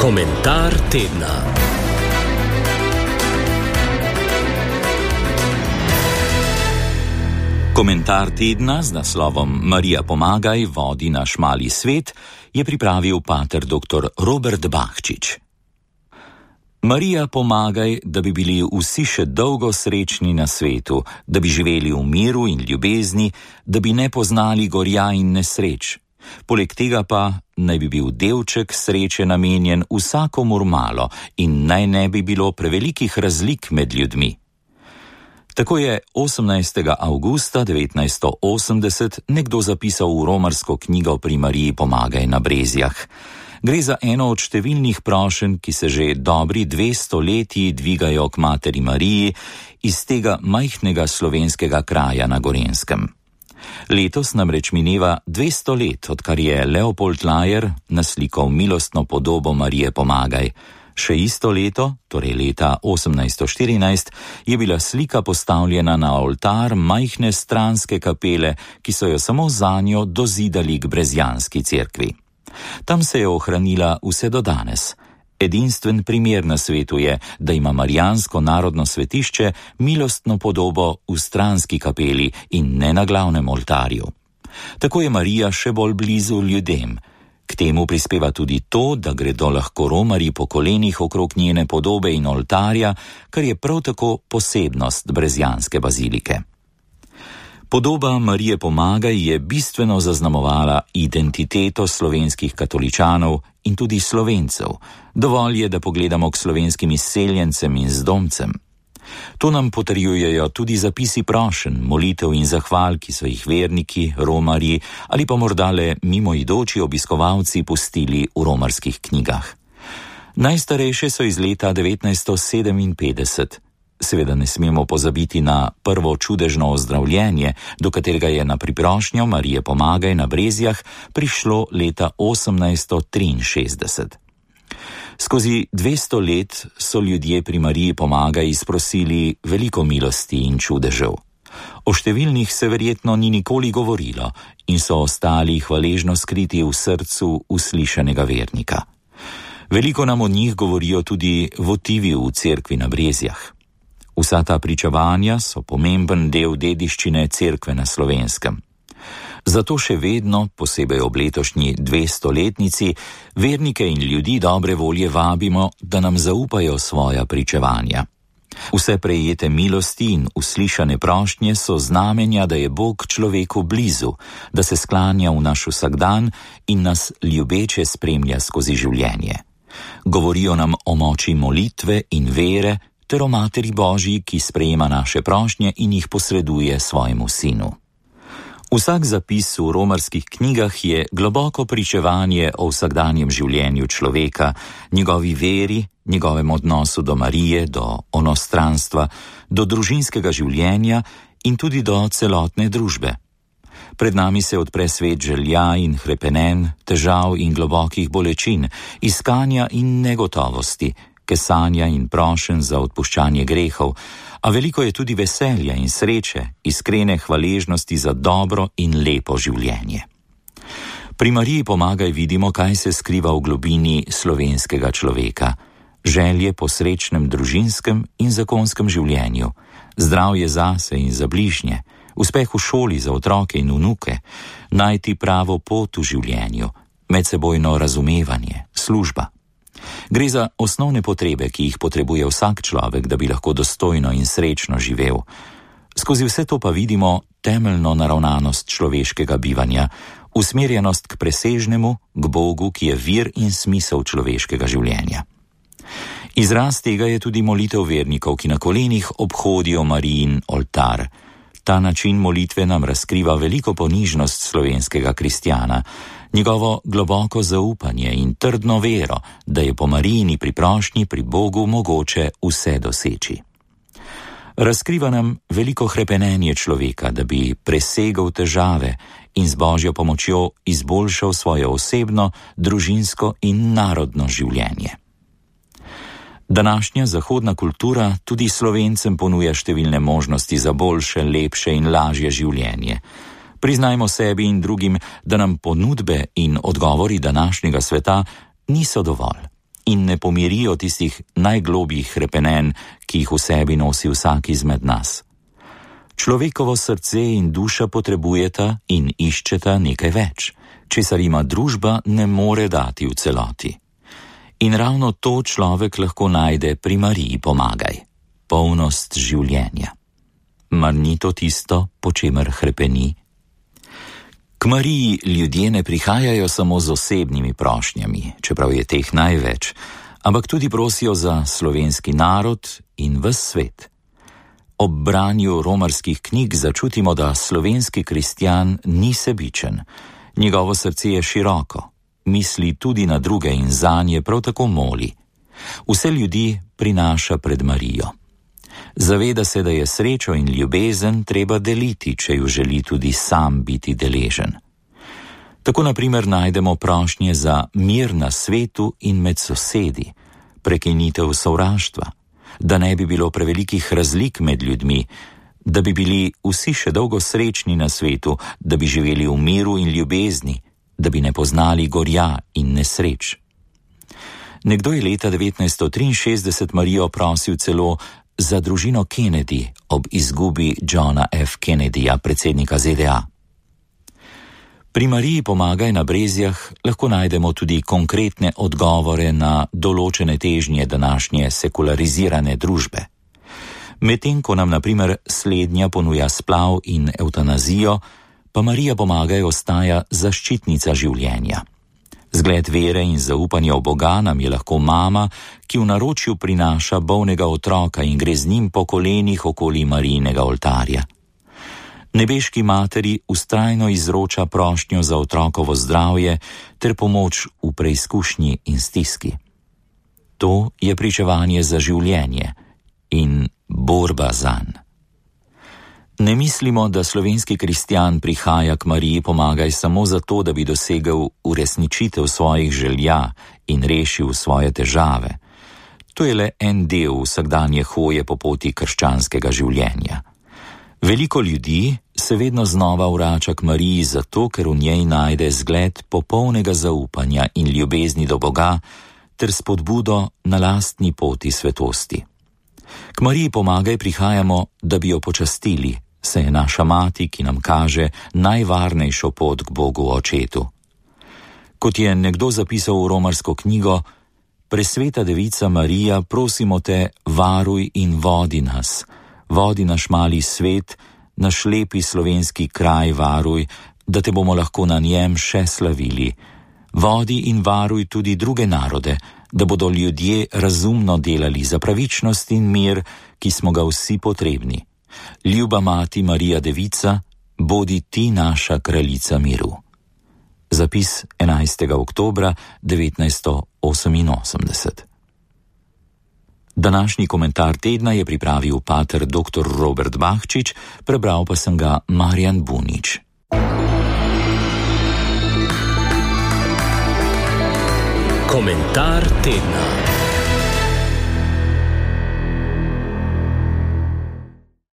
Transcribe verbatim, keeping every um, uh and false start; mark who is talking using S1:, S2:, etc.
S1: Komentar tedna.
S2: Komentar tedna z naslovom Marija pomagaj, vodi naš mali svet je pripravil pater doktor Robert Bahčič. Marija pomagaj, da bi bili vsi še dolgo srečni na svetu, da bi živeli v miru in ljubezni, da bi ne poznali gorja in nesreč. Poleg tega pa naj bi bil delček sreče namenjen vsakomur malo in naj ne bi bilo prevelikih razlik med ljudmi. Tako je osemnajstega avgusta devetnajststo osemdeset nekdo zapisal v romarsko knjigo Pri Mariji pomagaj na Brezjah. Gre za eno od številnih prošenj, ki se že dobri dve stoletji dvigajo k materi Mariji iz tega majhnega slovenskega kraja na Gorenjskem. Letos namreč mineva dvesto let, odkar je Leopold Lajer naslikal milostno podobo Marije pomagaj. Še isto leto, torej leta osemnajststo štirinajst, je bila slika postavljena na oltar majhne stranske kapele, ki so jo samo zanjo dozidali k brezjanski cerkvi. Tam se je ohranila vse do danes. Edinstven primer na svetu je, da ima marijansko narodno svetišče milostno podobo v stranski kapeli in ne na glavnem oltarju. Tako je Marija še bolj blizu ljudem. K temu prispeva tudi to, da gredo lahko romarji po kolenih okrog njene podobe in oltarja, kar je prav tako posebnost brezjanske bazilike. Podoba Marije pomagaj je bistveno zaznamovala identiteto slovenskih katoličanov in tudi Slovencev. Dovolj je, da pogledamo k slovenskim izseljencem in zdomcem. To nam potrjujejo tudi zapisi prošenj, molitev in zahval, ki so jih verniki, romarji ali pa morda le mimoidoči obiskovalci pustili v romarskih knjigah. Najstarejše so iz leta devetnajststo sedeminpetdeset. Seveda ne smemo pozabiti na prvo čudežno ozdravljenje, do katerega je na priprošnjo Marije pomagaj na Brezjah prišlo leta osemnajststo triinšestdeset. Skozi dvesto let so ljudje pri Mariji pomagaj izprosili veliko milosti in čudežev. O številnih se verjetno ni nikoli govorilo in so ostali hvaležno skriti v srcu uslišanega vernika. Veliko nam o njih govorijo tudi votivi v cerkvi na Brezjah. Vsa ta pričevanja so pomemben del dediščine cerkve na Slovenskem. Zato še vedno, posebej ob letošnji dvestoletnici, vernike in ljudi dobre volje vabimo, da nam zaupajo svoja pričevanja. Vse prejete milosti in uslišane prošnje so znamenja, da je Bog človeku blizu, da se sklanja v naš vsakdan in nas ljubeče spremlja skozi življenje. Govorijo nam o moči molitve in vere, ter o Materi Božji, ki sprejema naše prošnje in jih posreduje svojemu sinu. Vsak zapis v romarskih knjigah je globoko pričevanje o vsakdanjem življenju človeka, njegovi veri, njegovem odnosu do Marije, do onostranstva, do družinskega življenja in tudi do celotne družbe. Pred nami se odpre svet želja in hrepenenj, težav in globokih bolečin, iskanja in negotovosti, kesanja in prošenj za odpuščanje grehov, a veliko je tudi veselja in sreče, iskrene hvaležnosti za dobro in lepo življenje. Pri Mariji pomagaj vidimo, kaj se skriva v globini slovenskega človeka. Želje po srečnem družinskem in zakonskem življenju, zdravje zase in za bližnje, uspeh v šoli za otroke in vnuke, najti pravo pot v življenju, medsebojno razumevanje, služba. Gre za osnovne potrebe, ki jih potrebuje vsak človek, da bi lahko dostojno in srečno živel. Skozi vse to pa vidimo temeljno naravnanost človeškega bivanja, usmerjenost k presežnemu, k Bogu, ki je vir in smisel človeškega življenja. Izraz tega je tudi molitev vernikov, ki na kolenih obhodijo Marijin oltar. Ta način molitve nam razkriva veliko ponižnost slovenskega kristjana, njegovo globoko zaupanje in trdno vero, da je po Marijini priprošnji pri Bogu mogoče vse doseči. Razkriva nam veliko hrepenenje človeka, da bi presegel težave in z Božjo pomočjo izboljšal svoje osebno, družinsko in narodno življenje. Današnja zahodna kultura tudi Slovencem ponuja številne možnosti za boljše, lepše in lažje življenje. Priznajmo sebi in drugim, da nam ponudbe in odgovori današnjega sveta niso dovolj. in ne pomirijo tistih najglobjih hrepenenj, ki jih v sebi nosi vsak izmed nas. Človekovo srce in duša potrebujeta in iščeta nekaj več, česar ima družba ne more dati v celoti. In ravno to človek lahko najde pri Mariji Pomagaj, polnost življenja. Mar ni to tisto, po čemer hrepeni? K Mariji ljudje ne prihajajo samo z osebnimi prošnjami, čeprav je teh največ, ampak tudi prosijo za slovenski narod in ves svet. Ob branju romarskih knjig začutimo, da slovenski kristjan ni sebičen. Njegovo srce je široko, misli tudi na druge in zanje prav tako moli. Vse ljudi prinaša pred Marijo. Zaveda se, da je srečo in ljubezen treba deliti, če ju želi tudi sam biti deležen. Tako na primer najdemo prošnje za mir na svetu in med sosedi, prekinitev sovraštva, da ne bi bilo prevelikih razlik med ljudmi, da bi bili vsi še dolgo srečni na svetu, da bi živeli v miru in ljubezni, da bi ne poznali gorja in nesreč. Nekdo je leta devetnajststo triinšestdeset Marijo prosil celo za družino Kennedy ob izgubi Johna F. Kennedyja, predsednika Z D A. Pri Mariji Pomagaj na Brezjah lahko najdemo tudi konkretne odgovore na določene težnje današnje sekularizirane družbe. Medtem ko nam na primer slednja ponuja splav in evtanazijo, pa Marija Pomagaj ostaja zaščitnica življenja. Zgled vere in zaupanja v Boga nam je lahko mama, ki v naročju prinaša bolnega otroka in gre z njim po kolenih okoli Marijinega oltarja. Nebeški materi vztrajno izroča prošnjo za otrokovo zdravje ter pomoč v preizkušnji in stiski. To je pričevanje za življenje in borba zanj. Ne mislimo, da slovenski kristjan prihaja k Mariji Pomagaj samo zato, da bi dosegel uresničitev svojih želja in rešil svoje težave. To je le en del vsakdanje hoje po poti krščanskega življenja. Veliko ljudi se vedno znova vrača k Mariji zato, ker v njej najde zgled popolnega zaupanja in ljubezni do Boga ter spodbudo na lastni poti svetosti. K Mariji Pomagaj prihajamo, da bi jo počastili, saj je naša mati, ki nam kaže najvarnejšo pot k Bogu Očetu. Kot je nekdo zapisal v romarsko knjigo, presveta devica Marija, prosimo te, varuj in vodi nas, vodi naš mali svet, naš lepi slovenski kraj varuj, da te bomo lahko na njem še slavili. Vodi in varuj tudi druge narode, da bodo ljudje razumno delali za pravičnost in mir, ki smo ga vsi potrebni. Ljuba mati Marija Devica, bodi ti naša kraljica miru. Zapis enajstega oktobra devetnajststo oseminosemdeset. Današnji komentar tedna je pripravil pater doktor Robert Bahčič, prebral pa sem ga Marjan Bunič.
S1: Komentar tedna.